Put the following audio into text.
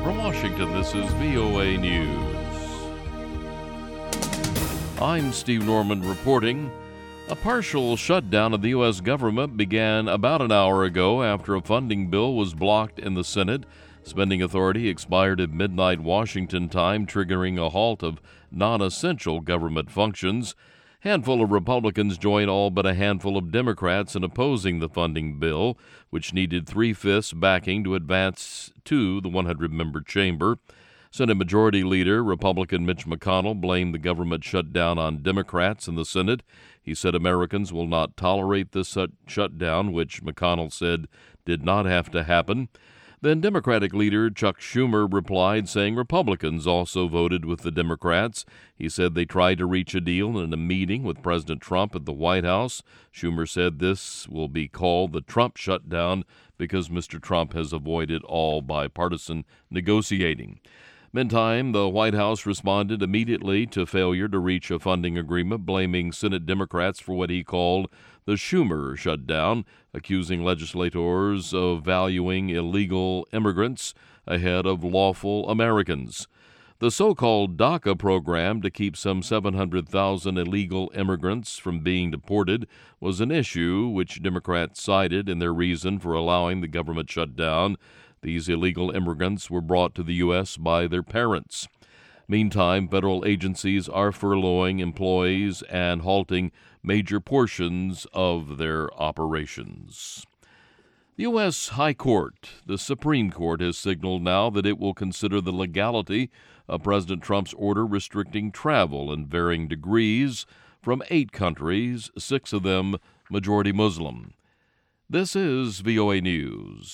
From Washington, this is VOA News. I'm Steve Norman reporting. A partial shutdown of the U.S. government began about an hour ago after a funding bill was blocked in the Senate. Spending authority expired at midnight Washington time, triggering a halt of non-essential government functions. A handful of Republicans joined all but a handful of Democrats in opposing the funding bill, which needed 3/5 backing to advance to the 100-member chamber. Senate Majority Leader Republican Mitch McConnell blamed the government shutdown on Democrats in the Senate. He said Americans will not tolerate this shutdown, which McConnell said did not have to happen. Then Democratic leader Chuck Schumer replied, saying Republicans also voted with the Democrats. He said they tried to reach a deal in a meeting with President Trump at the White House. Schumer said this will be called the Trump shutdown because Mr. Trump has avoided all bipartisan negotiating. Meantime, the White House responded immediately to failure to reach a funding agreement, blaming Senate Democrats for what he called the Schumer shutdown, accusing legislators of valuing illegal immigrants ahead of lawful Americans. The so-called DACA program to keep some 700,000 illegal immigrants from being deported was an issue which Democrats cited in their reason for allowing the government shutdown. These illegal immigrants were brought to the U.S. by their parents. Meantime, federal agencies are furloughing employees and halting major portions of their operations. The U.S. High Court, the Supreme Court, has signaled now that it will consider the legality of President Trump's order restricting travel in varying degrees from 8 countries, 6 of them majority Muslim. This is VOA News.